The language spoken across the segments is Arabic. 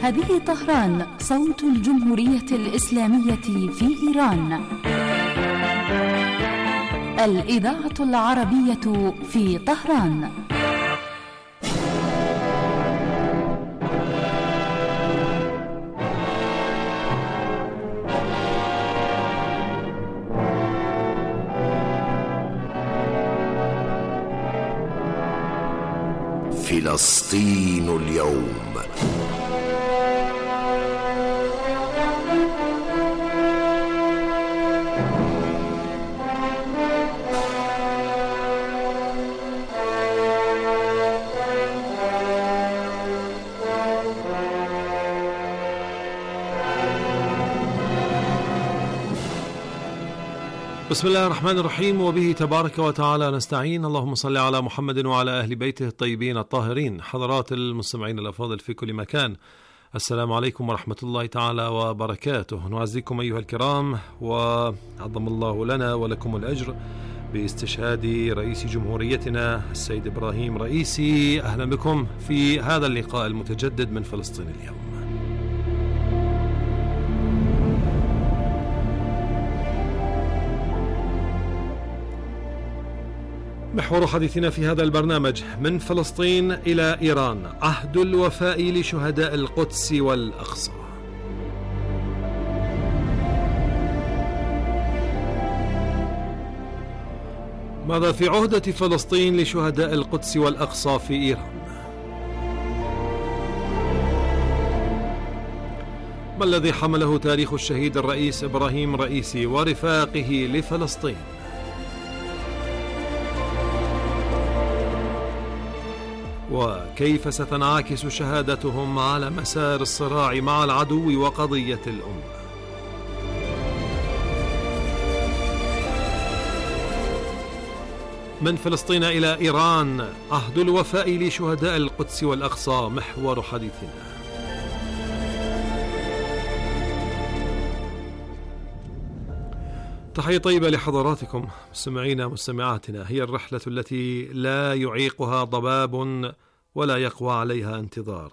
هذه طهران، صوت الجمهورية الإسلامية في إيران. الإذاعة العربية في طهران. فلسطين اليوم. بسم الله الرحمن الرحيم، وبه تبارك وتعالى نستعين. اللهم صل على محمد وعلى أهل بيته الطيبين الطاهرين. حضرات المستمعين الأفاضل في كل مكان، السلام عليكم ورحمة الله تعالى وبركاته. نعزيكم أيها الكرام، وعظم الله لنا ولكم الأجر باستشهاد رئيس جمهوريتنا السيد إبراهيم رئيسي. أهلا بكم في هذا اللقاء المتجدد من فلسطين اليوم. محور حديثنا في هذا البرنامج: من فلسطين إلى إيران، عهد الوفاء لشهداء القدس والأقصى. ماذا في عهدة فلسطين لشهداء القدس والأقصى في إيران؟ ما الذي حمله تاريخ الشهيد الرئيس إبراهيم رئيسي ورفاقه لفلسطين؟ وكيف ستنعكس شهادتهم على مسار الصراع مع العدو وقضية الأمة؟ من فلسطين إلى إيران، عهد الوفاء لشهداء القدس والأقصى محور حديثنا. تحية طيبة لحضراتكم مستمعينا مستمعاتنا. هي الرحلة التي لا يعيقها ضباب ولا يقوى عليها انتظار،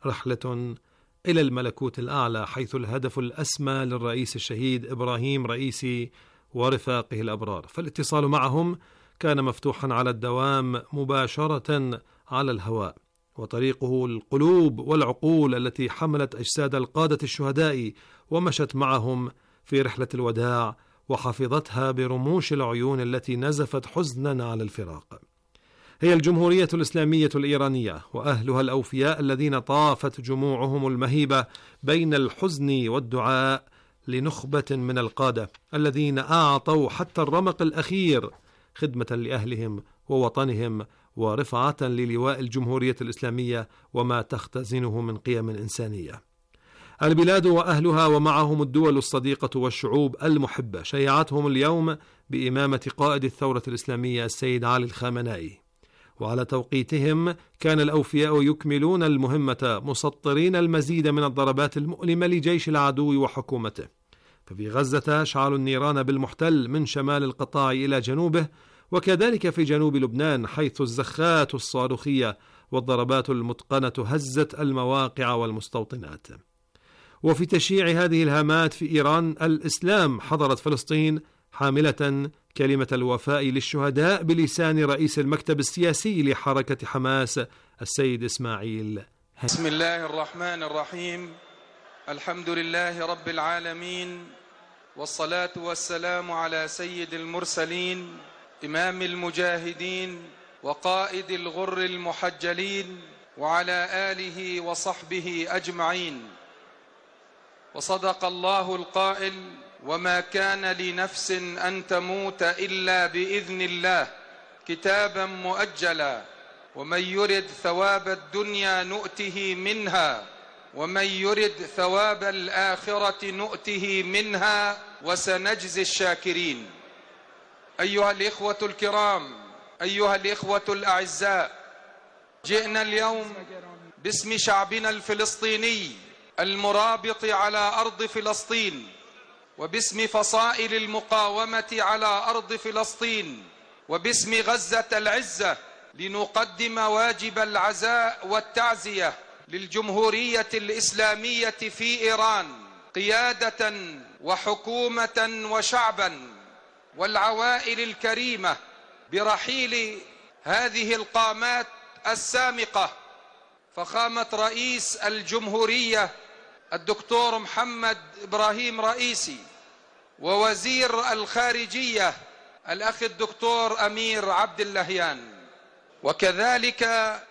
رحلة إلى الملكوت الأعلى، حيث الهدف الأسمى للرئيس الشهيد إبراهيم رئيسي ورفاقه الأبرار. فالاتصال معهم كان مفتوحا على الدوام مباشرة على الهواء، وطريقه القلوب والعقول التي حملت أجساد القادة الشهداء ومشت معهم في رحلة الوداع، وحفظتها برموش العيون التي نزفت حزنا على الفراق. هي الجمهورية الإسلامية الإيرانية وأهلها الأوفياء الذين طافت جموعهم المهيبة بين الحزن والدعاء لنخبة من القادة الذين أعطوا حتى الرمق الأخير خدمة لأهلهم ووطنهم ورفعة للواء الجمهورية الإسلامية وما تختزنه من قيم إنسانية. البلاد وأهلها ومعهم الدول الصديقة والشعوب المحبة شيعتهم اليوم بإمامة قائد الثورة الإسلامية السيد علي الخامنائي، وعلى توقيتهم كان الأوفياء يكملون المهمة مسطرين المزيد من الضربات المؤلمة لجيش العدو وحكومته. ففي غزة شعلوا النيران بالمحتل من شمال القطاع إلى جنوبه، وكذلك في جنوب لبنان، حيث الزخات الصاروخية والضربات المتقنة هزت المواقع والمستوطنات. وفي تشييع هذه الهامات في إيران، الإسلام حضرت فلسطين حاملة كلمة الوفاء للشهداء بلسان رئيس المكتب السياسي لحركة حماس السيد إسماعيل. بسم الله الرحمن الرحيم. الحمد لله رب العالمين، والصلاة والسلام على سيد المرسلين، إمام المجاهدين وقائد الغر المحجلين، وعلى آله وصحبه أجمعين. وصدق الله القائل: وما كان لنفس أن تموت إلا بإذن الله كتابا مؤجلا، ومن يرد ثواب الدنيا نؤته منها، ومن يرد ثواب الآخرة نؤته منها، وسنجزي الشاكرين. أيها الإخوة الكرام، أيها الإخوة الأعزاء، جئنا اليوم باسم شعبنا الفلسطيني المرابط على أرض فلسطين، وباسم فصائل المقاومة على أرض فلسطين، وباسم غزة العزة، لنقدم واجب العزاء والتعزية للجمهورية الإسلامية في إيران قيادة وحكومة وشعبا والعوائل الكريمة برحيل هذه القامات السامقة، فخامة رئيس الجمهورية الدكتور محمد إبراهيم رئيسي، ووزير الخارجية الأخ الدكتور أمير عبد اللهيان، وكذلك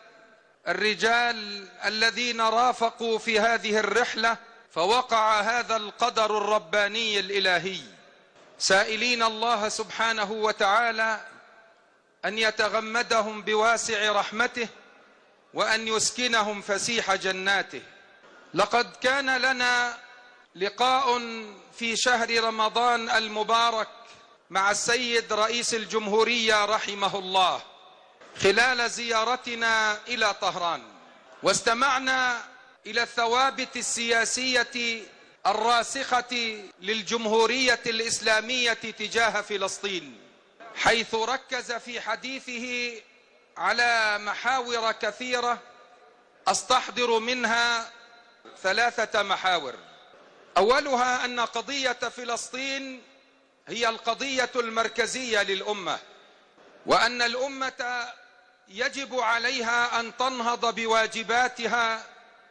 الرجال الذين رافقوا في هذه الرحلة، فوقع هذا القدر الرباني الإلهي، سائلين الله سبحانه وتعالى أن يتغمدهم بواسع رحمته وأن يسكنهم فسيح جناته. لقد كان لنا لقاء في شهر رمضان المبارك مع السيد رئيس الجمهورية رحمه الله خلال زيارتنا إلى طهران، واستمعنا إلى الثوابت السياسية الراسخة للجمهورية الإسلامية تجاه فلسطين، حيث ركز في حديثه على محاور كثيرة أستحضر منها 3 محاور. أولها أن قضية فلسطين هي القضية المركزية للأمة، وأن الأمة يجب عليها أن تنهض بواجباتها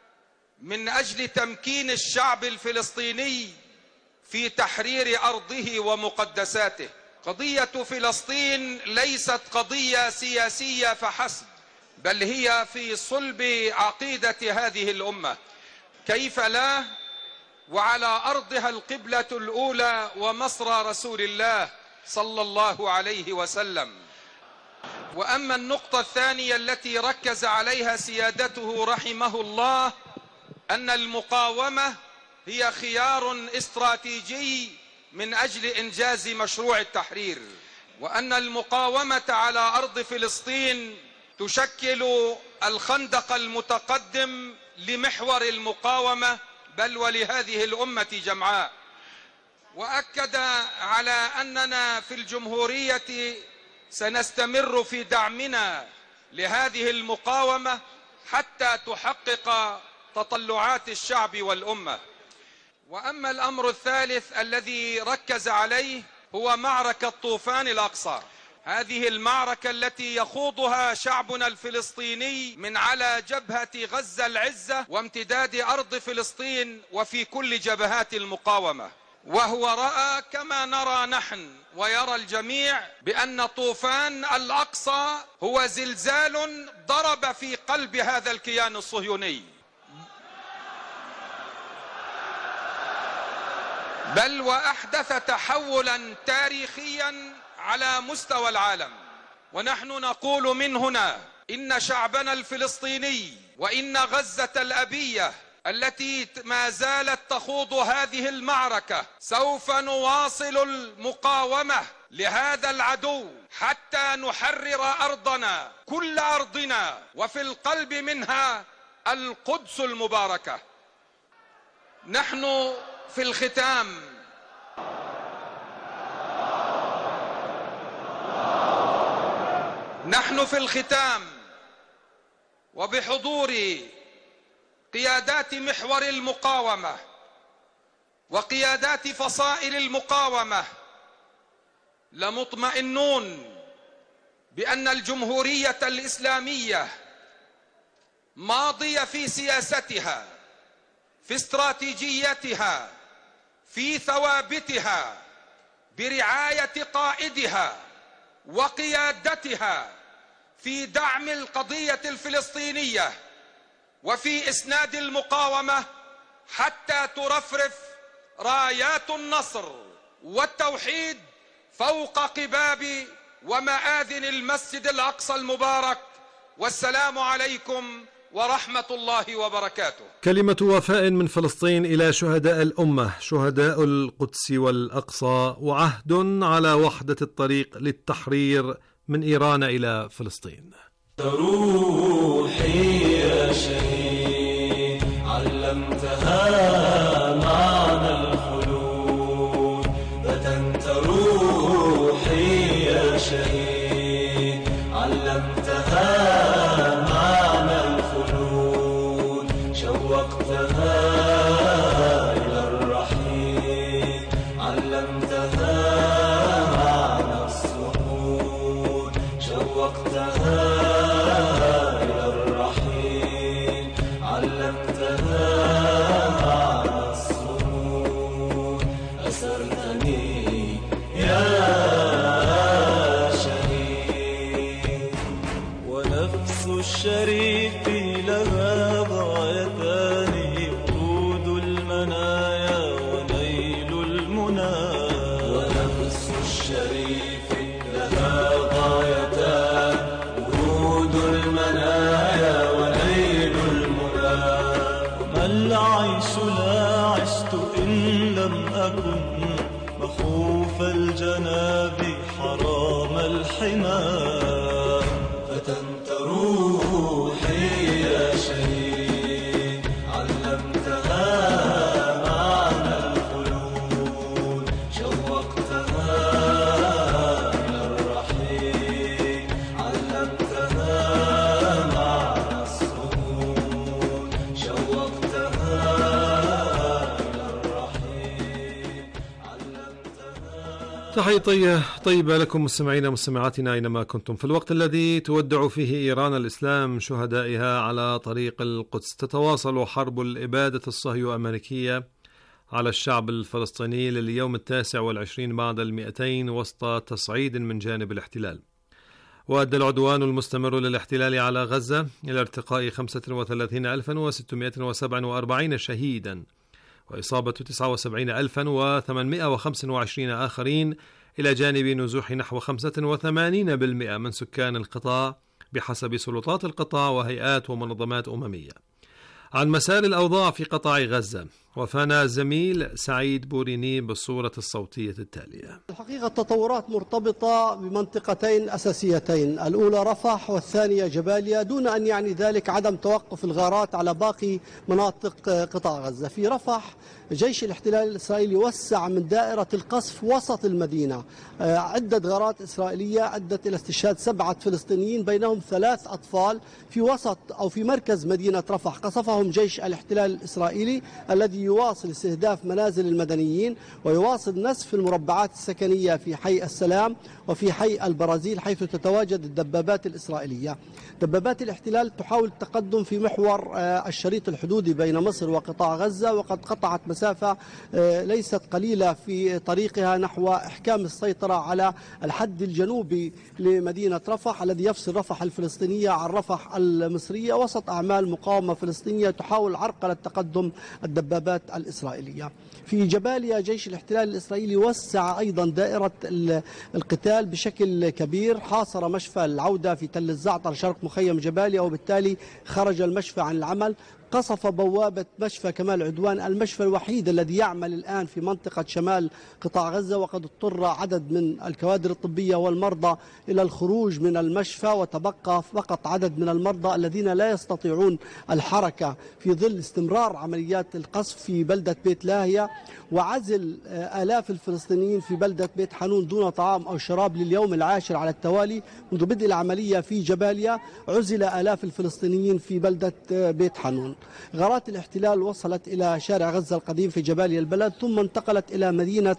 من أجل تمكين الشعب الفلسطيني في تحرير أرضه ومقدساته. قضية فلسطين ليست قضية سياسية فحسب، بل هي في صلب عقيدة هذه الأمة، كيف لا وعلى أرضها القبلة الأولى ومصرى رسول الله صلى الله عليه وسلم. وأما النقطة الثانية التي ركز عليها سيادته رحمه الله أن المقاومة هي خيار استراتيجي من أجل إنجاز مشروع التحرير، وأن المقاومة على أرض فلسطين تشكل الخندق المتقدم لمحور المقاومة بل ولهذه الأمة جمعاء. وأكد على أننا في الجمهورية سنستمر في دعمنا لهذه المقاومة حتى تحقق تطلعات الشعب والأمة. وأما الأمر الثالث الذي ركز عليه هو معركة طوفان الأقصى، هذه المعركة التي يخوضها شعبنا الفلسطيني من على جبهة غزة العزة وامتداد أرض فلسطين وفي كل جبهات المقاومة، وهو رأى كما نرى نحن ويرى الجميع بأن طوفان الأقصى هو زلزال ضرب في قلب هذا الكيان الصهيوني، بل وأحدث تحولا تاريخيا على مستوى العالم. ونحن نقول من هنا إن شعبنا الفلسطيني وإن غزة الأبية التي ما زالت تخوض هذه المعركة سوف نواصل المقاومة لهذا العدو حتى نحرر أرضنا، كل أرضنا، وفي القلب منها القدس المباركة. نحن في الختام وبحضور قيادات محور المقاومة وقيادات فصائل المقاومة لمطمئنون بأن الجمهورية الإسلامية ماضية في سياستها، في استراتيجيتها، في ثوابتها، برعاية قائدها وقيادتها في دعم القضية الفلسطينية وفي إسناد المقاومة حتى ترفرف رايات النصر والتوحيد فوق قباب ومآذن المسجد الأقصى المبارك. والسلام عليكم ورحمة الله وبركاته. كلمة وفاء من فلسطين إلى شهداء الأمة، شهداء القدس والأقصى، وعهد على وحدة الطريق للتحرير من إيران إلى فلسطين. روحي يا شهيد علمتها معنى الخلود، فتنت روحي يا شهيد علمتها معنى الخلود، الحمى فتنت روحي يا شهيد علمتها معنى الخلود شوقتها إلى الرحيل علمتها معنى الصمود شوقتها إلى الرحيل علمتها. تحية طيبة لكم مستمعينا ومستمعاتنا أينما كنتم. في الوقت الذي تودع فيه إيران الإسلام شهدائها على طريق القدس، تتواصل حرب الإبادة الصهيو أمريكية على الشعب الفلسطيني لليوم 29 بعد 200 وسط تصعيد من جانب الاحتلال. وأدى العدوان المستمر للاحتلال على غزة إلى ارتقاء 35,647 شهيدا وإصابة 79,825 آخرين، إلى جانب نزوح نحو 85% من سكان القطاع بحسب سلطات القطاع وهيئات ومنظمات أممية. عن مسار الأوضاع في قطاع غزة وفانا الزميل سعيد بوريني بالصورة الصوتية التالية. الحقيقة التطورات مرتبطة بمنطقتين أساسيتين، الأولى رفح والثانية جباليا، دون أن يعني ذلك عدم توقف الغارات على باقي مناطق قطاع غزة. في رفح جيش الاحتلال الإسرائيلي وسع من دائرة القصف وسط المدينة، عدة غارات إسرائيلية أدت إلى استشهاد 7 فلسطينيين بينهم 3 أطفال في وسط أو في مركز مدينة رفح. قصفهم جيش الاحتلال الإسرائيلي الذي يواصل استهداف منازل المدنيين ويواصل نسف المربعات السكنية في حي السلام وفي حي البرازيل حيث تتواجد الدبابات الإسرائيلية. دبابات الاحتلال تحاول التقدم في محور الشريط الحدودي بين مصر وقطاع غزة، وقد قطعت مسافة ليست قليلة في طريقها نحو إحكام السيطرة على الحد الجنوبي لمدينة رفح الذي يفصل رفح الفلسطينية عن رفح المصرية، وسط أعمال مقاومة فلسطينية تحاول عرقلة تقدم الدبابات الإسرائيلية. في جباليا جيش الاحتلال الإسرائيلي وسع أيضا دائرة القتال بشكل كبير، حاصر مشفى العودة في تل الزعتر شرق مخيم جباليا، وبالتالي خرج المشفى عن العمل. قصف بوابة مشفى كمال عدوان، المشفى الوحيد الذي يعمل الآن في منطقة شمال قطاع غزة، وقد اضطر عدد من الكوادر الطبية والمرضى إلى الخروج من المشفى، وتبقى فقط عدد من المرضى الذين لا يستطيعون الحركة في ظل استمرار عمليات القصف في بلدة بيت لاهيا، وعزل آلاف الفلسطينيين في بلدة بيت حانون دون طعام أو شراب لليوم العاشر على التوالي منذ بدء العملية في جباليا. عزل آلاف الفلسطينيين في بلدة بيت حانون. غارات الاحتلال وصلت إلى شارع غزة القديم في جباليا البلد، ثم انتقلت إلى مدينة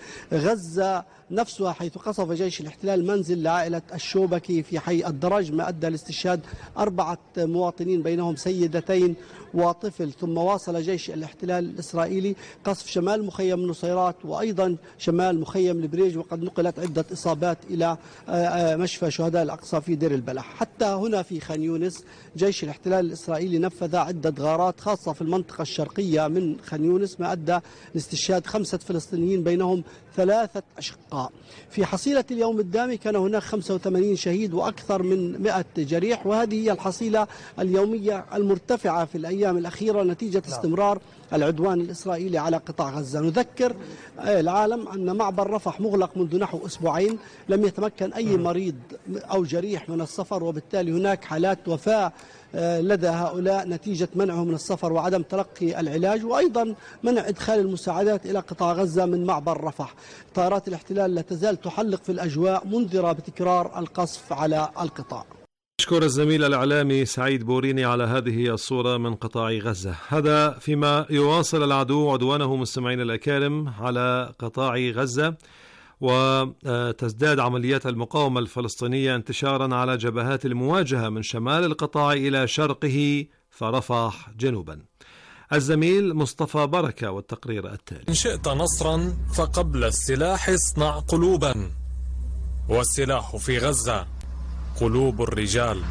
غزة نفسها حيث قصف جيش الاحتلال منزل لعائلة الشوبكي في حي الدرج، ما أدى لاستشهاد 4 مواطنين بينهم سيدتين وطفل. ثم واصل جيش الاحتلال الإسرائيلي قصف شمال مخيم نصيرات وأيضا شمال مخيم البريج، وقد نقلت عدة إصابات إلى مشفى شهداء الأقصى في دير البلح. حتى هنا في خان يونس جيش الاحتلال الإسرائيلي نفذ عدة غارات خاصة في المنطقة الشرقية من خان يونس، ما أدى لاستشهاد 5 فلسطينيين بينهم 3 أشقاء. في حصيلة اليوم الدامي كان هناك 85 شهيد وأكثر من 100 جريح، وهذه هي الحصيلة اليومية المرتفعة في الأيام الأخيرة نتيجة استمرار العدوان الإسرائيلي على قطاع غزة. نذكر العالم أن معبر رفح مغلق منذ نحو 2 أسبوعين، لم يتمكن أي مريض أو جريح من السفر، وبالتالي هناك حالات وفاة لدى هؤلاء نتيجة منعهم من السفر وعدم تلقي العلاج، وأيضا منع إدخال المساعدات إلى قطاع غزة من معبر رفح. طائرات الاحتلال لا تزال تحلق في الأجواء منذرة بتكرار القصف على القطاع. أشكر الزميل الإعلامي سعيد بوريني على هذه الصورة من قطاع غزة. هذا فيما يواصل العدو عدوانه مستمعين الأكارم على قطاع غزة، وتزداد عمليات المقاومة الفلسطينية انتشارا على جبهات المواجهة من شمال القطاع إلى شرقه فرفح جنوبا. الزميل مصطفى بركة والتقرير التالي. إن شئت نصرا فقبل السلاح اصنع قلوبا، والسلاح في غزة قلوب الرجال.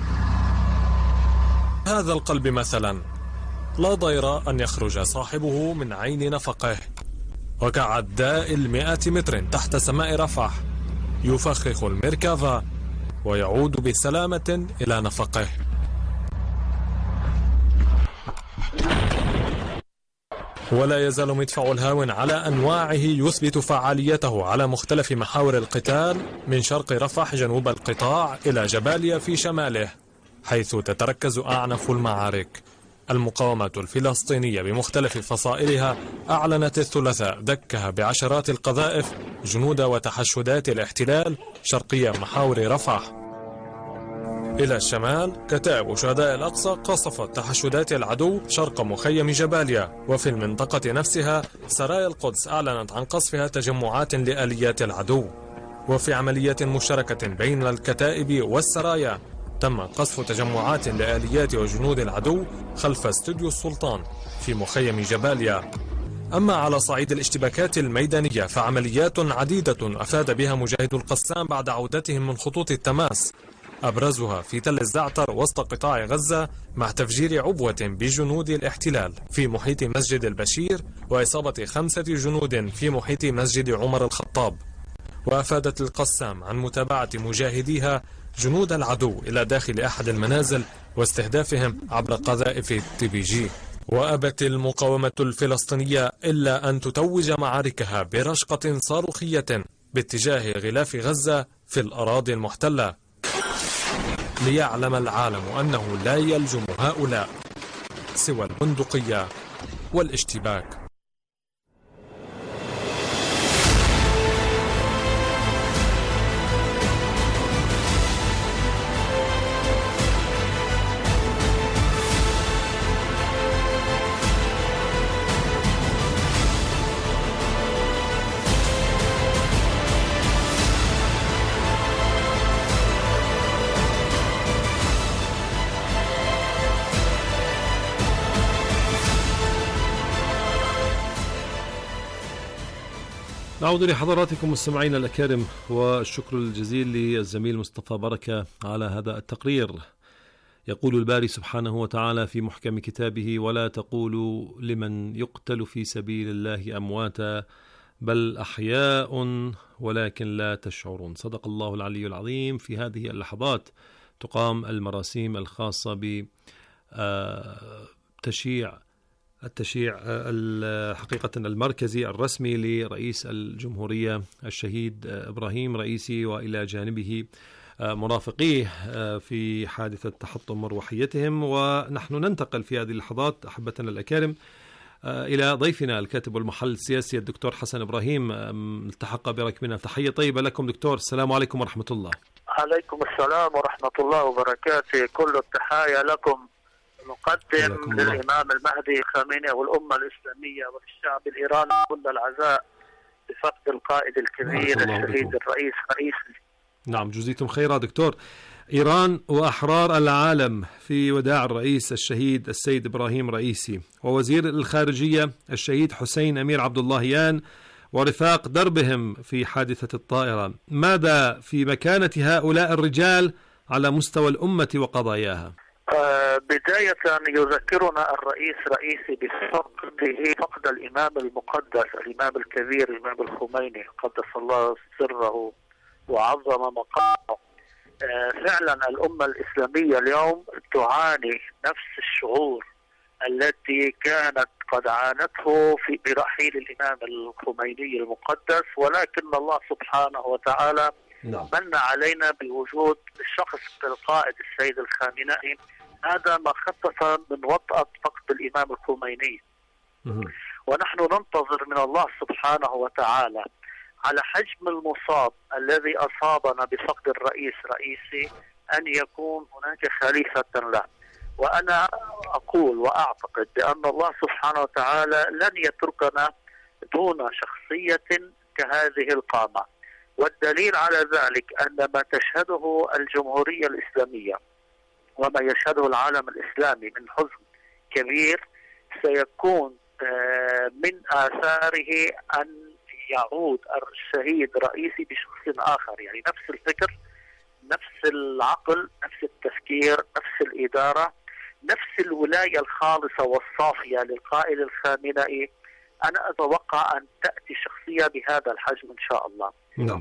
هذا القلب مثلا لا ضير أن يخرج صاحبه من عين نفقه، وكعداء 100 متر تحت سماء رفح يفخخ المركبة ويعود بسلامة إلى نفقه. ولا يزال مدفع الهاون على أنواعه يثبت فعاليته على مختلف محاور القتال من شرق رفح جنوب القطاع إلى جباليا في شماله، حيث تتركز أعنف المعارك. المقاومة الفلسطينية بمختلف فصائلها أعلنت الثلاثاء دكها بعشرات القذائف جنود وتحشدات الاحتلال شرقي محاور رفح. إلى الشمال كتائب شهداء الأقصى قصفت تحشدات العدو شرق مخيم جباليا، وفي المنطقة نفسها سرايا القدس أعلنت عن قصفها تجمعات لآليات العدو. وفي عملية مشتركة بين الكتائب والسرايا تم قصف تجمعات لآليات وجنود العدو خلف استوديو السلطان في مخيم جباليا. أما على صعيد الاشتباكات الميدانية فعمليات عديدة أفاد بها مجاهدو القسام بعد عودتهم من خطوط التماس، أبرزها في تل الزعتر وسط قطاع غزة مع تفجير عبوة بجنود الاحتلال في محيط مسجد البشير وإصابة 5 جنود في محيط مسجد عمر الخطاب. وأفادت القسام عن متابعة مجاهديها جنود العدو إلى داخل أحد المنازل واستهدافهم عبر قذائف TPG. وأبت المقاومة الفلسطينية إلا أن تتوج معاركها برشقة صاروخية باتجاه غلاف غزة في الأراضي المحتلة، ليعلم العالم أنه لا يلجم هؤلاء سوى البندقية والاشتباك. نعود لحضراتكم مستمعينا الأكارم، والشكر الجزيل للزميل مصطفى بركة على هذا التقرير. يقول الباري سبحانه وتعالى في محكم كتابه: ولا تقولوا لمن يقتل في سبيل الله أمواتا بل أحياء ولكن لا تشعرون. صدق الله العلي العظيم. في هذه اللحظات تقام المراسيم الخاصة بتشييع حقيقة المركزي الرسمي لرئيس الجمهورية الشهيد إبراهيم رئيسي، وإلى جانبه مرافقيه في حادثة تحطم مروحيتهم. ونحن ننتقل في هذه اللحظات أحبتنا الأكارم إلى ضيفنا الكاتب والمحلل السياسي الدكتور حسن إبراهيم، التحق بركبنا. تحية طيبة لكم دكتور، السلام عليكم ورحمة الله. عليكم السلام ورحمة الله وبركاته. كل التحايا لكم، نقدم للإمام المهدي خامنئي والأمة الإسلامية والشعب الإيراني كل العزاء بفقد القائد الكبير الشهيد الرئيس رئيسي. نعم، جزيتم خيرا دكتور. إيران وأحرار العالم في وداع الرئيس الشهيد السيد إبراهيم رئيسي، ووزير الخارجية الشهيد حسين أمير عبد اللهيان ورفاق دربهم في حادثة الطائرة. ماذا في مكانة هؤلاء الرجال على مستوى الأمة وقضاياها؟ بداية يذكرنا الرئيس رئيسي بفقد الإمام المقدس، الإمام الكبير الإمام الخميني قدس الله سره وعظم مقامه. فعلا الأمة الإسلامية اليوم تعاني نفس الشعور التي كانت قد عانته برحيل الإمام الخميني المقدس، ولكن الله سبحانه وتعالى من علينا بوجود شخص القائد السيد الخامنئي. هذا ما خفف من وطأة فقد الإمام الخميني، ونحن ننتظر من الله سبحانه وتعالى على حجم المصاب الذي أصابنا بفقد الرئيس رئيسي أن يكون هناك خليفة له. وأنا أقول وأعتقد بأن الله سبحانه وتعالى لن يتركنا دون شخصية كهذه القامة، والدليل على ذلك أن ما تشهده الجمهورية الإسلامية وما يشهده العالم الإسلامي من حزن كبير سيكون من آثاره أن يعود الشهيد رئيسي بشخص آخر، يعني نفس الفكر، نفس العقل، نفس التفكير، نفس الإدارة، نفس الولاية الخالصة والصافية للقائد الخامنئي. أنا أتوقع أن تأتي شخصية بهذا الحجم إن شاء الله.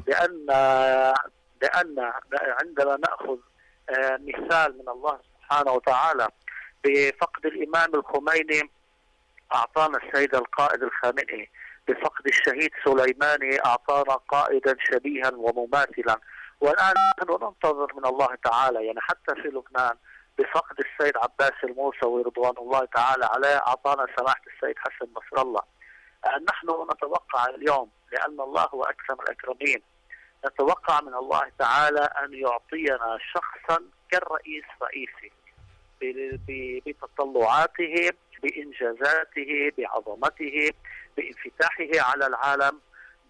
لأن عندما نأخذ مثال من الله سبحانه وتعالى بفقد الإمام الخميني، أعطانا السيد القائد الخامنئي، بفقد الشهيد سليماني أعطانا قائدا شبيها ومماثلا. والآن نحن ننتظر من الله تعالى، يعني حتى في لبنان بفقد السيد عباس الموسوي رضوان الله تعالى عليه أعطانا سماحة السيد حسن نصر الله. نحن نتوقع اليوم، لأن الله هو أكرم الأكرمين، نتوقع من الله تعالى أن يعطينا شخصا كالرئيس رئيسي بتطلعاته، بإنجازاته، بعظمته، بانفتاحه على العالم،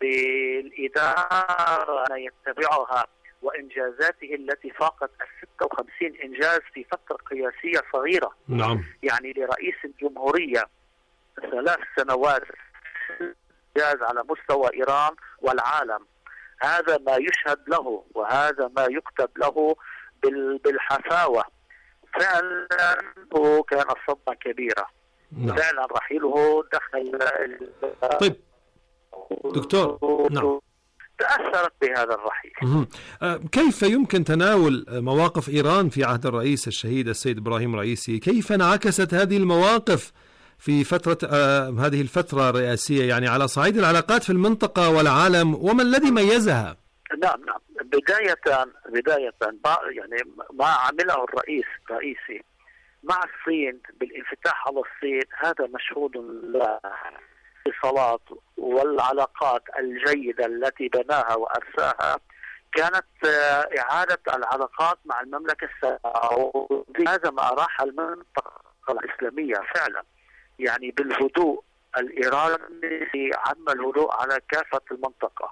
بالإدارة يتبعها، وإنجازاته التي فاقت 56 إنجاز في فترة قياسية صغيرة. نعم. يعني لرئيس الجمهورية 3 سنوات إنجاز على مستوى إيران والعالم، هذا ما يشهد له وهذا ما يكتب له بالحفاوة. فعلا هو كان صدمة كبيرة. نعم. فعلا رحيله دخل. طيب دكتور، نعم، تأثرت بهذا الرحيل. كيف يمكن تناول مواقف إيران في عهد الرئيس الشهيد السيد إبراهيم رئيسي؟ كيف انعكست هذه المواقف في فترة هذه الفترة الرئاسية، يعني على صعيد العلاقات في المنطقة والعالم، وما الذي ميزها؟ نعم، بداية يعني ما عمله الرئيسي مع الصين بالانفتاح على الصين، هذا مشهود له. الاتصالات والعلاقات الجيدة التي بناها وأرساها كانت إعادة العلاقات مع المملكة السعودية. هذا ما أراح المنطقة الإسلامية فعلا، يعني بالهدوء الإيراني عم الهدوء على كافة المنطقة.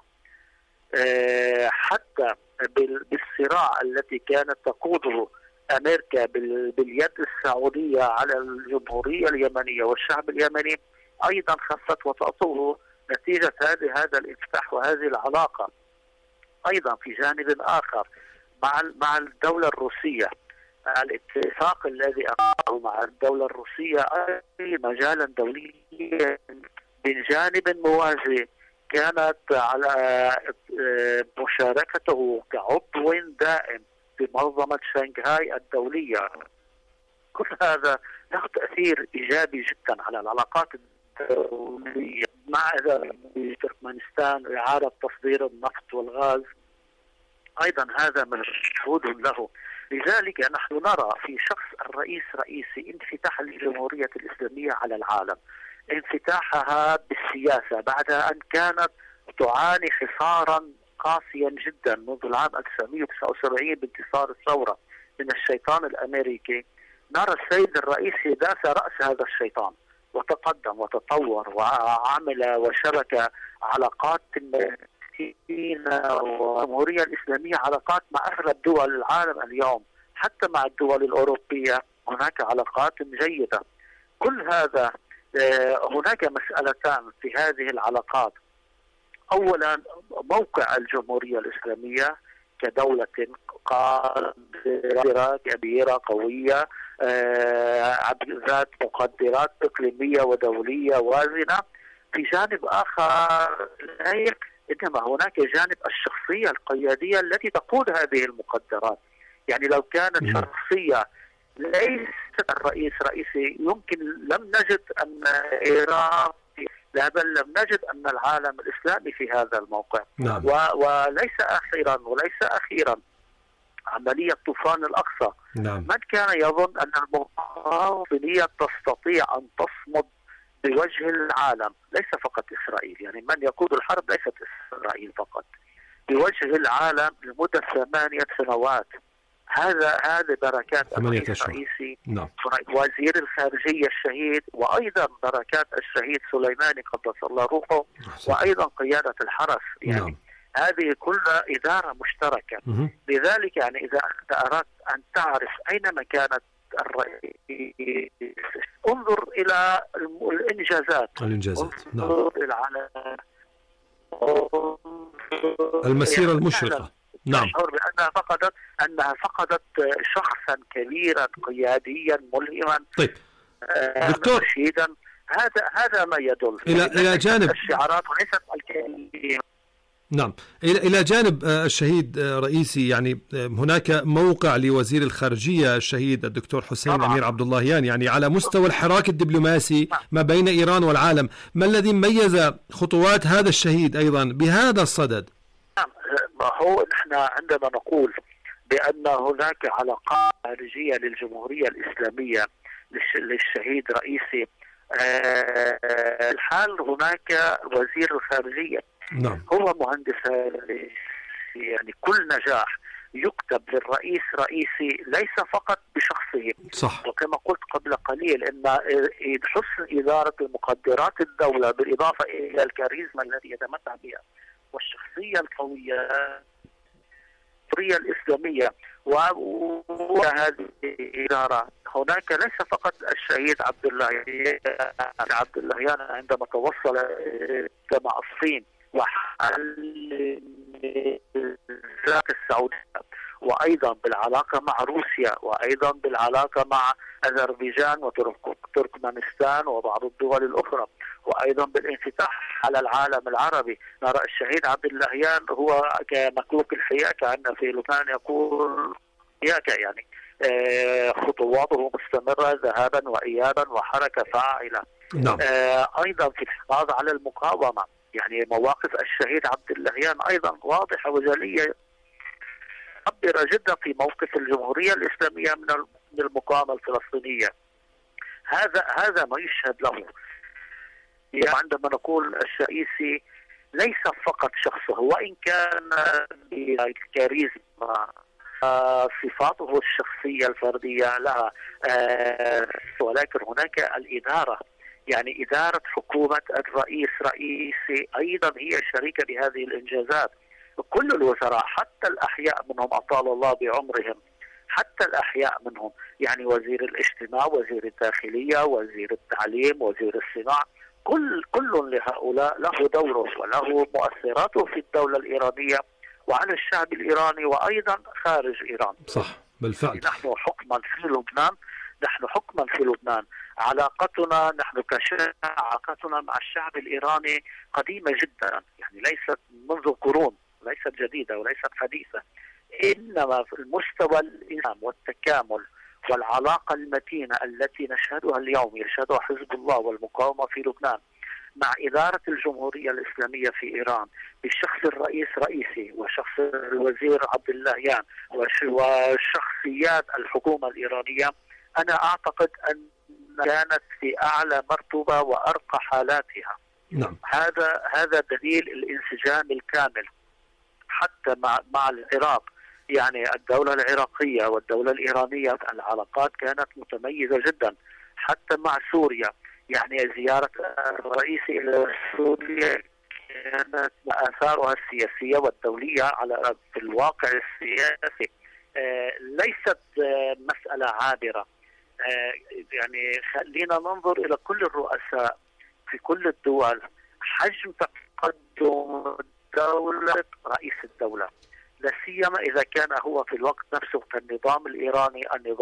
حتى بالصراع التي كانت تقوده أمريكا باليد السعودية على الجمهورية اليمنية والشعب اليمني أيضا خفت وتأطوه نتيجة هذا الانفتاح وهذه العلاقة. أيضا في جانب آخر مع الدولة الروسية، الاتفاق الذي أقامه مع الدولة الروسية أي مجالا دوليا من جانب موازي كانت على مشاركته كعضو دائم في منظمة شنغهاي الدولية. كل هذا له تأثير إيجابي جدا على العلاقات الدولية مع تركمانستان، إعادة تصدير النفط والغاز أيضا هذا مشهود له. لذلك نحن نرى في شخص الرئيس رئيسي انفتاح الجمهورية الإسلامية على العالم، انفتاحها بالسياسة بعد أن كانت تعاني خسارا قاسيا جدا منذ العام 1979 بانتصار الثورة من الشيطان الأمريكي. نرى السيد الرئيس داس رأس هذا الشيطان وتقدم وتطور وعمل وشبك علاقات والجمهورية الإسلامية، علاقات مع أغلب دول العالم اليوم، حتى مع الدول الأوروبية هناك علاقات جيدة. كل هذا هناك مسألتان في هذه العلاقات. أولا موقع الجمهورية الإسلامية كدولة قادرة كبيرة قوية ذات مقدرات إقليمية ودولية وازنة. في جانب آخر إنما هناك جانب الشخصية القيادية التي تقود هذه المقدرات. يعني لو كانت شخصية ليست الرئيس رئيسي يمكن لم نجد أن إيران، لا بل لم نجد أن العالم الإسلامي في هذا الموقع. نعم. وليس أخيرا عملية طوفان الأقصى. نعم. من كان يظن أن المقاومة تستطيع أن تصمد بوجه العالم، ليس فقط إسرائيل، يعني من يقود الحرب ليست إسرائيل فقط، بوجه العالم لمدة 8 سنوات. هذا بركات الرئيسي. نعم. وزير الخارجية الشهيد، وأيضا بركات الشهيد سليماني قدس الله روحه، وأيضا قيادة الحرس. يعني نعم. هذه كلها إدارة مشتركة. لذلك يعني إذا أردت أن تعرف أين مكانة الرئيس انظر إلى الإنجازات. نعم. المسيرة المشرقة. نعم. تشعر أنها فقدت شخصا كبيرا قياديا ملهما. طيب دكتور، هذا ما يدل إلى جانب الشعارات وليست الكلمات. نعم. إلى جانب الشهيد رئيسي، يعني هناك موقع لوزير الخارجية الشهيد الدكتور حسين أمير عبد اللهيان، يعني على مستوى الحراك الدبلوماسي ما بين إيران والعالم، ما الذي ميز خطوات هذا الشهيد أيضا بهذا الصدد؟ نعم، هو نحن عندما نقول بأن هناك علاقات خارجية للجمهورية الإسلامية للشهيد رئيسي، الحال هناك وزير الخارجية. نعم. هو مهندس، يعني كل نجاح يكتب للرئيس رئيسي ليس فقط بشخصه. صح. وكما قلت قبل قليل ان حسن إدارة المقدرات الدولة بالإضافة إلى الكاريزما التي يتمتع بها والشخصية القوية الإسلامية وهذه الإدارة، هناك ليس فقط الشهيد عبد اللهيان عندما توصل مع الصين وحل السعودية، وأيضا بالعلاقة مع روسيا، وأيضا بالعلاقة مع أذربيجان وتركمانستان وبعض الدول الأخرى، وأيضا بالانفتاح على العالم العربي. نرى الشهيد عبد اللهيان هو كمكوك الحياكة عندنا في لبنان، يقول حياكة يعني خطواته مستمرة ذهابا وإيابا وحركة فاعلة. نعم. أيضا في الحفاظ على المقاومة، يعني مواقف الشهيد عبد اللهيان أيضا واضحة وجلية معبرة جدا في موقف الجمهورية الإسلامية من المقاومة الفلسطينية. هذا ما يشهد له. يعني عندما نقول الرئيسي ليس فقط شخصه، وإن كان الكاريزما صفاته الشخصية الفردية لها، ولكن هناك الإدارة، يعني إدارة حكومة الرئيس رئيسي أيضا هي شريكة بهذه الإنجازات. كل الوزراء حتى الأحياء منهم أطال الله بعمرهم، حتى الأحياء منهم، يعني وزير الاجتماع، وزير الداخلية، وزير التعليم، وزير الصناعة، كل لهؤلاء له دوره وله مؤثراته في الدولة الإيرانية وعلى الشعب الإيراني وأيضا خارج إيران. صح بالفعل. نحن حكما في لبنان علاقتنا نحن كشعب، علاقتنا مع الشعب الإيراني قديمة جدا، يعني ليست منذ قرون، ليست جديدة وليست حديثة، إنما في المستوى الإنسان والتكامل والعلاقة المتينة التي نشهدها اليوم يشهدها حزب الله والمقاومة في لبنان مع إدارة الجمهورية الإسلامية في إيران بشخص الرئيس رئيسي وشخص الوزير عبد اللهيان وشخصيات الحكومة الإيرانية، أنا أعتقد أن كانت في أعلى مرتبة وأرقى حالاتها. نعم. هذا دليل الانسجام الكامل حتى مع العراق، يعني الدولة العراقية والدولة الإيرانية العلاقات كانت متميزة جدا، حتى مع سوريا، يعني زيارة الرئيس إلى سوريا كانت آثارها السياسية والدولية في الواقع السياسي ليست مسألة عابرة. يعني خلينا ننظر إلى كل الرؤساء في كل الدول، حجم تقدم دولة رئيس الدولة، لا سيما إذا كان هو في الوقت نفسه كالنظام الإيراني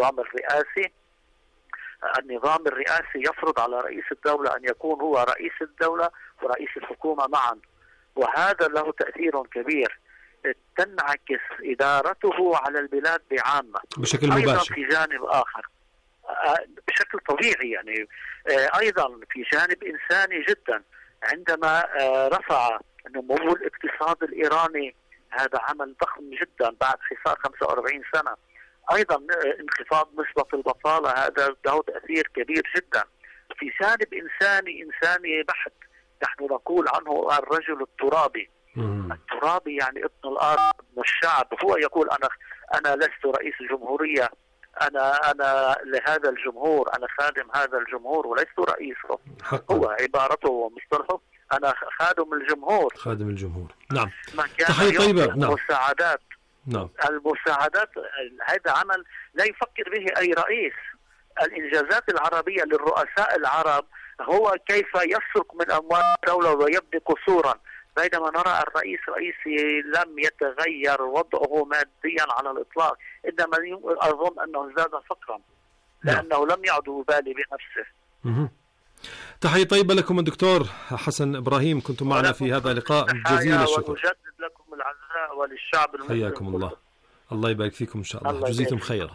النظام الرئاسي يفرض على رئيس الدولة أن يكون هو رئيس الدولة ورئيس الحكومة معا، وهذا له تأثير كبير تنعكس إدارته على البلاد بعامة بشكل مباشر. أيضا في جانب آخر بشكل طبيعي، يعني أيضا في جانب إنساني جدا، عندما رفع نمو الاقتصاد الإيراني، هذا عمل ضخم جدا بعد خسار 45 سنة. أيضا انخفاض نسبة البطالة، هذا له تأثير كبير جدا. في جانب إنساني بحت، نحن نقول عنه الرجل الترابي. الترابي يعني ابن الأرض، ابن الشعب، هو يقول أنا لست رئيس الجمهورية، أنا لهذا الجمهور، أنا خادم هذا الجمهور ولست رئيسه. هو عبارته ومصطلحه أنا خادم الجمهور. نعم. تحية طيبة. نعم. المساعدات هذا عمل لا يفكر به أي رئيس. الإنجازات العربية للرؤساء العرب هو كيف يسرق من أموال الدولة ويبني قصورا، بينما نرى الرئيس رئيسي لم يتغير وضعه ماديا على الإطلاق، إنما أظن أنه زاد فقرا لأنه لم يعد يبالي بنفسه. تحية طيبة لكم الدكتور حسن إبراهيم، كنتم معنا في هذا اللقاء، جزيل الشكر. وأجدد لكم العزاء وللشعب المسلم. حياكم الله، الله يبارك فيكم إن شاء الله، جزيتم خيرا.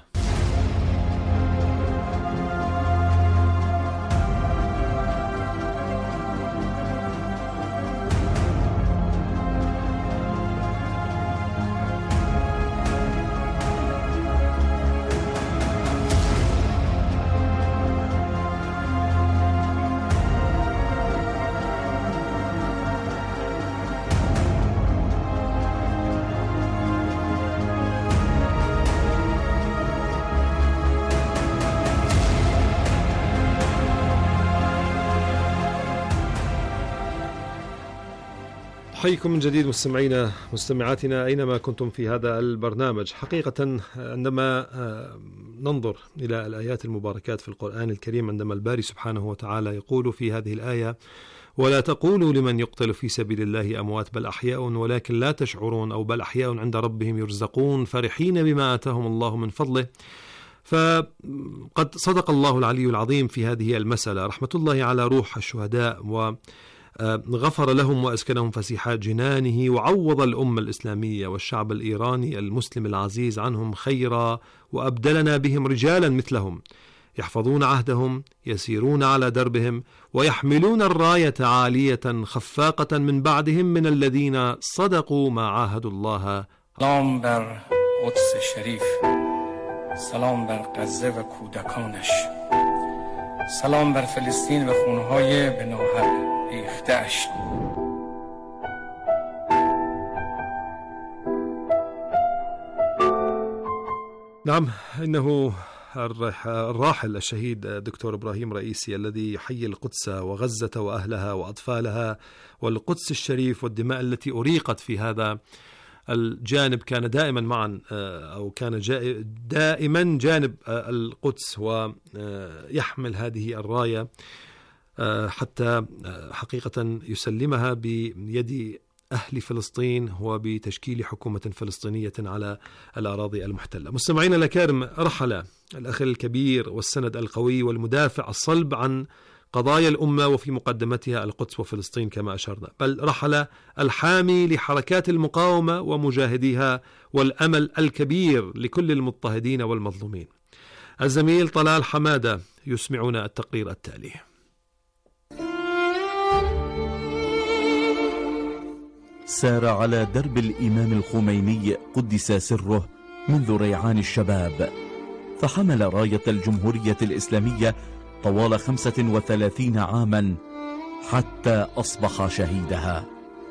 أحييكم من جديد مستمعينا مستمعاتنا أينما كنتم في هذا البرنامج. حقيقة عندما ننظر إلى الآيات المباركات في القرآن الكريم، عندما الباري سبحانه وتعالى يقول في هذه الآية: ولا تقولوا لمن يقتل في سبيل الله أموات بل أحياء ولكن لا تشعرون، أو بل أحياء عند ربهم يرزقون فرحين بما آتاهم الله من فضله. فقد صدق الله العلي العظيم في هذه المسألة، رحمة الله على روح الشهداء، وغفر لهم وأسكنهم فسيحات جنانه، وعوض الأمة الإسلامية والشعب الإيراني المسلم العزيز عنهم خيرا، وأبدلنا بهم رجالا مثلهم يحفظون عهدهم، يسيرون على دربهم، ويحملون الراية عالية خفاقة من بعدهم من الذين صدقوا ما عاهدوا الله. سلام بر قدس شریف، سلام بر غزه و کودکانش، سلام بر فلسطین و خونهای به ناحق ریخته‌اش. نعم، إنه الراحل الشهيد دكتور إبراهيم رئيسي الذي يحيي القدس وغزة وأهلها وأطفالها والقدس الشريف، والدماء التي أريقت في هذا الجانب كان دائما معا، أو كان دائما جانب القدس، ويحمل هذه الراية حتى حقيقة يسلمها بيد أهل فلسطين وبتشكيل حكومة فلسطينية على الأراضي المحتلة. مستمعينا الأكارم، رحل الأخ الكبير والسند القوي والمدافع الصلب عن قضايا الأمة، وفي مقدمتها القدس وفلسطين كما أشرنا، بل رحل الحامي لحركات المقاومة ومجاهديها، والأمل الكبير لكل المضطهدين والمظلومين. الزميل طلال حمادة يسمعنا التقرير التالي. سار على درب الإمام الخميني قدس سره منذ ريعان الشباب، فحمل راية الجمهورية الإسلامية طوال 35 عاما حتى أصبح شهيدها.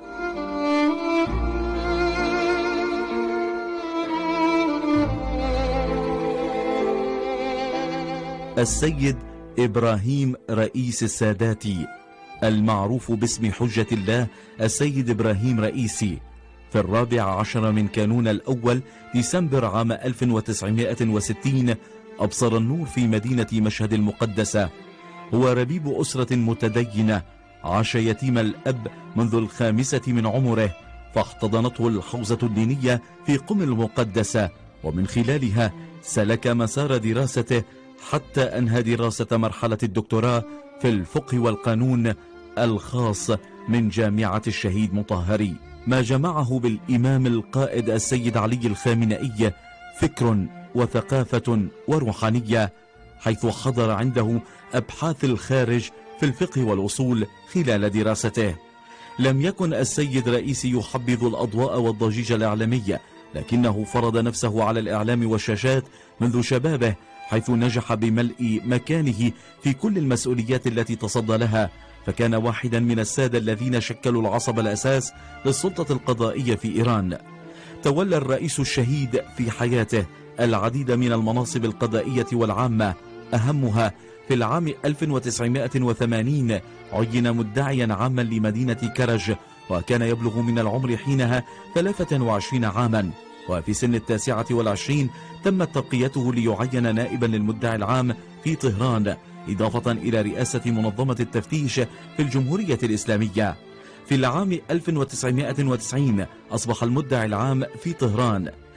السيد إبراهيم رئيس الساداتي، المعروف باسم حجة الله السيد إبراهيم رئيسي، في 14 من كانون الأول ديسمبر عام 1960 أبصر النور في مدينة مشهد المقدسة. هو ربيب أسرة متدينة، عاش يتيم الأب منذ 5 من عمره، فاحتضنته الحوزة الدينية في قم المقدسة، ومن خلالها سلك مسار دراسته حتى أنهى دراسة مرحلة الدكتوراه في الفقه والقانون الخاص من جامعة الشهيد مطهري. ما جمعه بالإمام القائد السيد علي الخامنئي فكر وثقافة وروحانية، حيث حضر عنده أبحاث الخارج في الفقه والأصول خلال دراسته. لم يكن السيد رئيسي يحبذ الأضواء والضجيج الإعلامي، لكنه فرض نفسه على الإعلام والشاشات منذ شبابه، حيث نجح بملء مكانه في كل المسؤوليات التي تصدى لها، فكان واحدا من السادة الذين شكلوا العصب الأساس للسلطة القضائية في إيران. تولى الرئيس الشهيد في حياته العديد من المناصب القضائية والعامة، أهمها في العام 1980 عين مدعيا عاما لمدينة كرج، وكان يبلغ من العمر حينها 23 عاما، وفي سن 29 تمت ترقيته ليعين نائبا للمدعي العام في طهران، إضافة إلى رئاسة منظمة التفتيش في الجمهورية الإسلامية. في العام 1990 أصبح المدعي العام في طهران.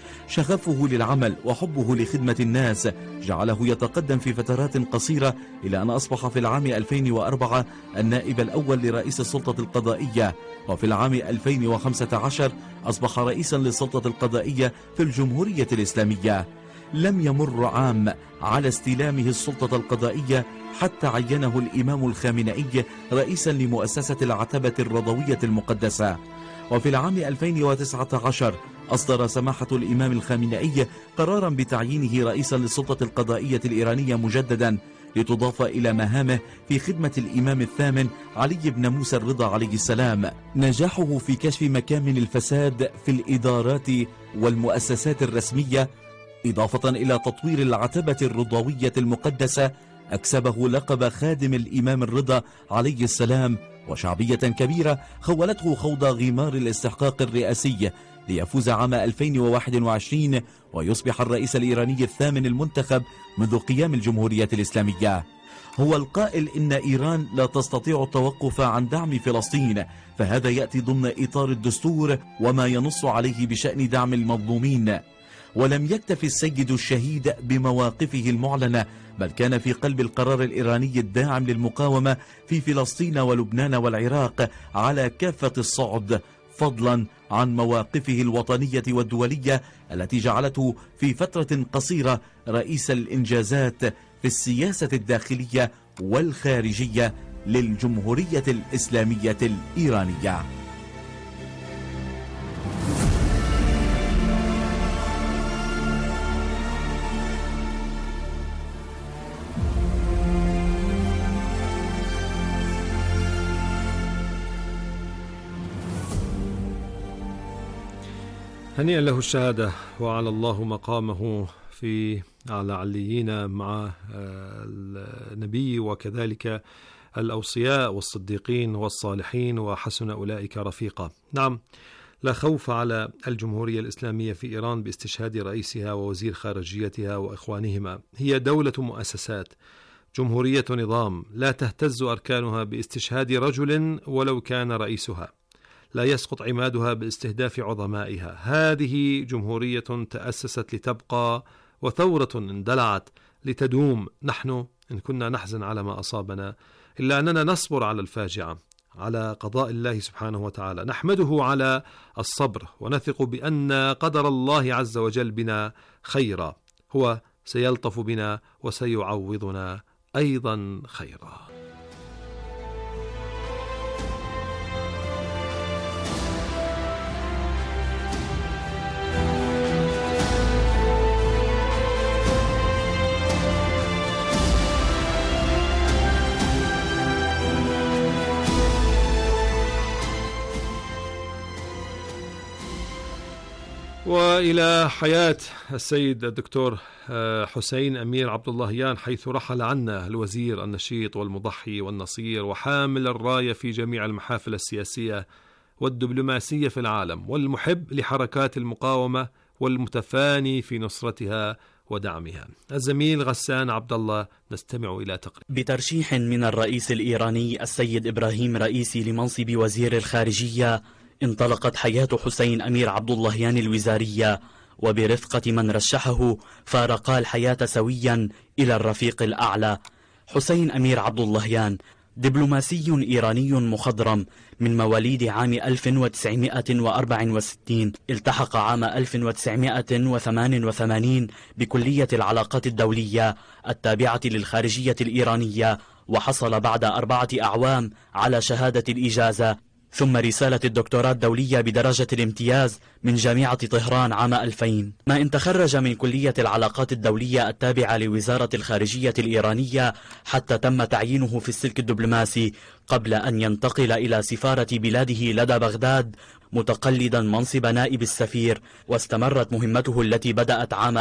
شغفه للعمل وحبه لخدمة الناس جعله يتقدم في فترات قصيرة إلى أن أصبح في العام 2004 النائب الأول لرئيس السلطة القضائية، وفي العام 2015 أصبح رئيسا للسلطة القضائية في الجمهورية الإسلامية. لم يمر عام على استلامه السلطة القضائية حتى عينه الإمام الخامنئي رئيسا لمؤسسة العتبة الرضوية المقدسة. وفي العام 2019 أصدر سماحة الإمام الخامنئي قرارا بتعيينه رئيسا للسلطة القضائية الإيرانية مجددا، لتضاف إلى مهامه في خدمة الإمام الثامن علي بن موسى الرضا عليه السلام. نجاحه في كشف مكامن الفساد في الإدارات والمؤسسات الرسمية إضافة إلى تطوير العتبة الرضوية المقدسة أكسبه لقب خادم الإمام الرضا عليه السلام وشعبية كبيرة خولته خوض غمار الاستحقاق الرئاسي ليفوز عام 2021 ويصبح الرئيس الإيراني الثامن المنتخب منذ قيام الجمهورية الإسلامية. هو القائل إن إيران لا تستطيع التوقف عن دعم فلسطين، فهذا يأتي ضمن إطار الدستور وما ينص عليه بشأن دعم المظلومين. ولم يكتف السيد الشهيد بمواقفه المعلنة، بل كان في قلب القرار الإيراني الداعم للمقاومة في فلسطين ولبنان والعراق على كافة الصعد، فضلا عن مواقفه الوطنية والدولية التي جعلته في فترة قصيرة رئيس الإنجازات في السياسة الداخلية والخارجية للجمهورية الإسلامية الإيرانية. هنيئا له الشهادة وعلى الله مقامه في أعلى عليين مع النبي وكذلك الأوصياء والصديقين والصالحين وحسن أولئك رفيقا. نعم، لا خوف على الجمهورية الإسلامية في إيران باستشهاد رئيسها ووزير خارجيتها وإخوانهما. هي دولة مؤسسات، جمهورية نظام، لا تهتز أركانها باستشهاد رجل ولو كان رئيسها، لا يسقط عمادها باستهداف عظمائها. هذه جمهورية تأسست لتبقى، وثورة اندلعت لتدوم. نحن إن كنا نحزن على ما أصابنا إلا أننا نصبر على الفاجعة، على قضاء الله سبحانه وتعالى، نحمده على الصبر ونثق بأن قدر الله عز وجل بنا خيرا، هو سيلطف بنا وسيعوضنا أيضا خيرا. وإلى حياة السيد الدكتور حسين أمير عبد اللهيان، حيث رحل عنا الوزير النشيط والمضحي والنصير وحامل الراية في جميع المحافل السياسية والدبلوماسية في العالم، والمحب لحركات المقاومة والمتفاني في نصرتها ودعمها. الزميل غسان عبد الله، نستمع إلى تقرير. بترشيح من الرئيس الإيراني السيد إبراهيم رئيسي لمنصب وزير الخارجية، انطلقت حياة حسين أمير عبد اللهيان الوزارية، وبرفقة من رشحه فارقا الحياة سويا إلى الرفيق الأعلى. حسين أمير عبد اللهيان دبلوماسي إيراني مخضرم من مواليد عام 1964، التحق عام 1988 بكلية العلاقات الدولية التابعة للخارجية الإيرانية، وحصل بعد 4 أعوام على شهادة الإجازة ثم رسالة الدكتوراه الدولية بدرجة الامتياز من جامعة طهران عام 2000. ما إن تخرج من كلية العلاقات الدولية التابعة لوزارة الخارجية الإيرانية حتى تم تعيينه في السلك الدبلوماسي قبل أن ينتقل إلى سفارة بلاده لدى بغداد متقلدا منصب نائب السفير، واستمرت مهمته التي بدأت عام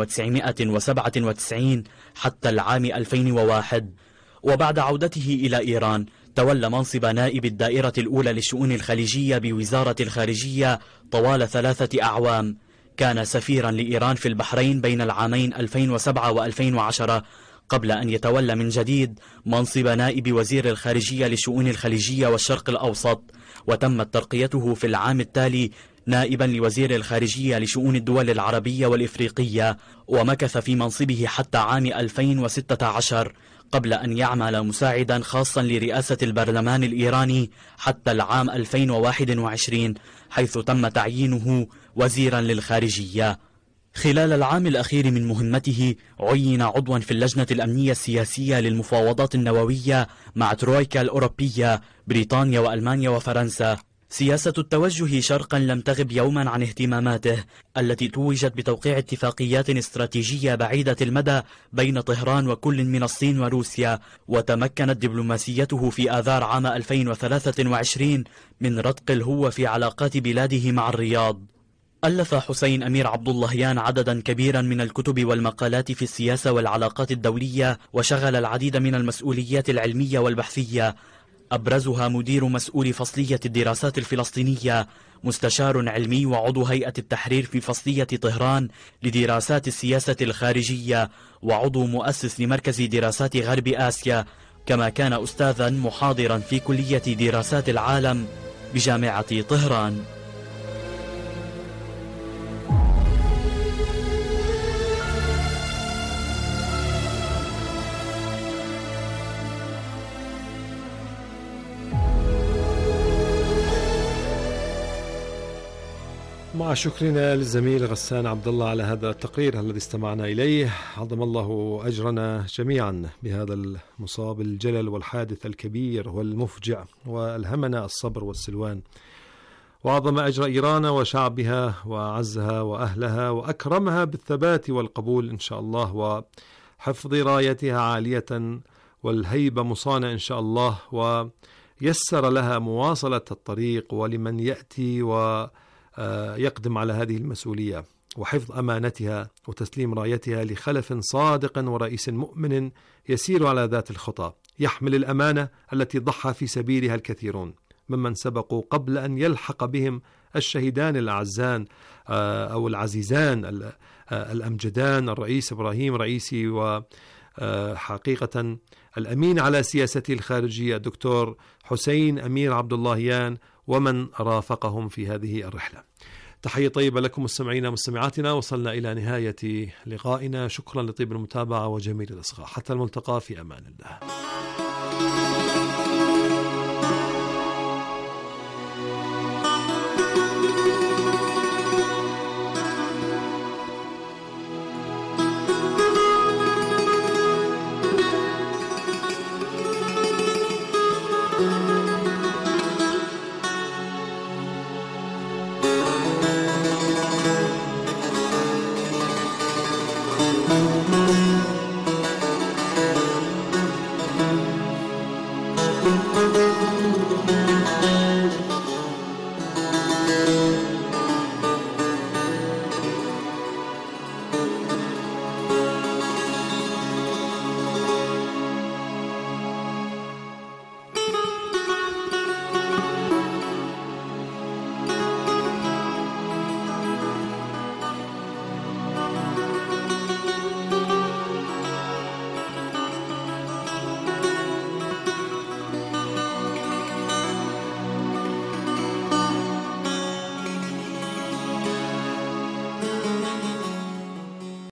1997 حتى العام 2001. وبعد عودته إلى إيران تولى منصب نائب الدائرة الأولى للشؤون الخليجية بوزارة الخارجية طوال 3 أعوام. كان سفيرا لإيران في البحرين بين العامين 2007 و2010 قبل أن يتولى من جديد منصب نائب وزير الخارجية للشؤون الخليجية والشرق الأوسط، وتمت ترقيته في العام التالي نائبا لوزير الخارجية لشؤون الدول العربية والإفريقية، ومكث في منصبه حتى عام 2016 قبل أن يعمل مساعدا خاصا لرئاسة البرلمان الإيراني حتى العام 2021، حيث تم تعيينه وزيرا للخارجية. خلال العام الأخير من مهمته عين عضوا في اللجنة الأمنية السياسية للمفاوضات النووية مع ترويكا الأوروبية بريطانيا وألمانيا وفرنسا. سياسة التوجه شرقا لم تغب يوما عن اهتماماته التي توجت بتوقيع اتفاقيات استراتيجية بعيدة المدى بين طهران وكل من الصين وروسيا، وتمكنت دبلوماسيته في آذار عام 2023 من رتق الهوة في علاقات بلاده مع الرياض. ألف حسين أمير عبد اللهيان عددا كبيرا من الكتب والمقالات في السياسة والعلاقات الدولية، وشغل العديد من المسؤوليات العلمية والبحثية، أبرزها مدير مسؤول فصلية الدراسات الفلسطينية، مستشار علمي وعضو هيئة التحرير في فصلية طهران لدراسات السياسة الخارجية، وعضو مؤسس لمركز دراسات غرب آسيا، كما كان أستاذا محاضرا في كلية دراسات العالم بجامعة طهران. مع شكرنا للزميل غسان عبد الله على هذا التقرير الذي استمعنا إليه. عظم الله أجرنا جميعا بهذا المصاب الجلل والحادث الكبير والمفجع، والهمنا الصبر والسلوان، وعظم أجر إيران وشعبها وأعزها وأهلها وأكرمها بالثبات والقبول إن شاء الله، وحفظ رايتها عالية والهيبة مصانة إن شاء الله، ويسر لها مواصلة الطريق ولمن يأتي ويقدم على هذه المسؤولية، وحفظ أمانتها وتسليم رايتها لخلف صادق ورئيس مؤمن يسير على ذات الخطى، يحمل الأمانة التي ضحى في سبيلها الكثيرون ممن سبقوا قبل أن يلحق بهم الشهيدان الأعزان أو العزيزان الأمجدان، الرئيس إبراهيم رئيسي وحقيقة الأمين على سياسته الخارجية الدكتور حسين أمير عبد اللهيان ومن رافقهم في هذه الرحلة. تحية طيبة لكم مستمعينا ومستمعاتنا، وصلنا إلى نهاية لقائنا. شكرا لطيب المتابعة وجميل الإصغاء، حتى الملتقى في أمان الله.